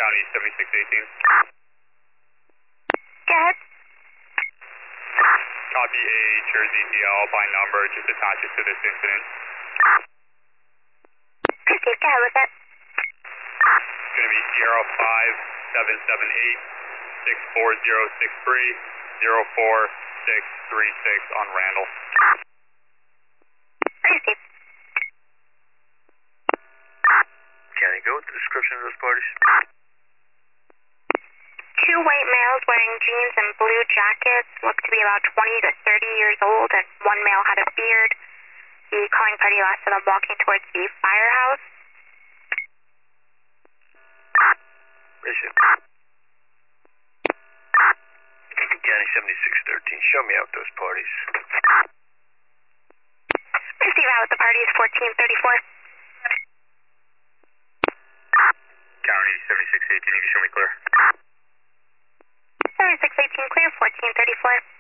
County 7618. Go ahead. Copy a Jersey DL by number, just attach it to this incident. Proceed, go ahead with it. It's going to be Sierra 5778-64063-04636 on Randall. Proceed. County, go with the description of those parties. Two white males wearing jeans and blue jackets, looked to be about 20 to 30 years old, and one male had a beard. The calling party lasted them walking towards the firehouse. Issue. County 7613, show me out those parties. Proceed out with the parties, 1434. County 7618, you can show me clear. 7618 clear, 1434.